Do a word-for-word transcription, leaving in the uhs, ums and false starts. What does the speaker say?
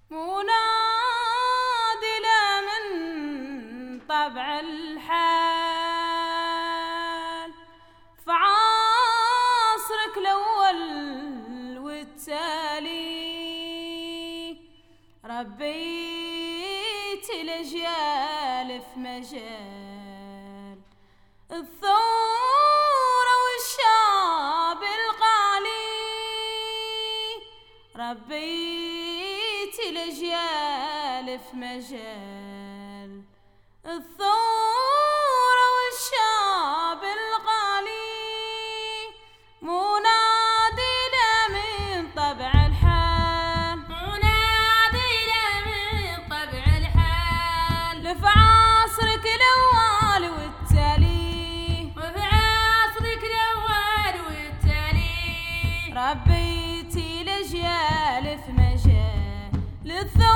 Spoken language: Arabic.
منادلة من طبع الحال فعصرك الأول والتالي ربيت الأجيال في مجال الثورة والشعب القالي ربيت الأجيال في مجال الثورة والشعب القالي منادلة من طبع الحال منادلة من طبع الحال في عصرك الأول والتالي وفي عصرك الأول والتالي ربيتي الأجيال في مجال الثورة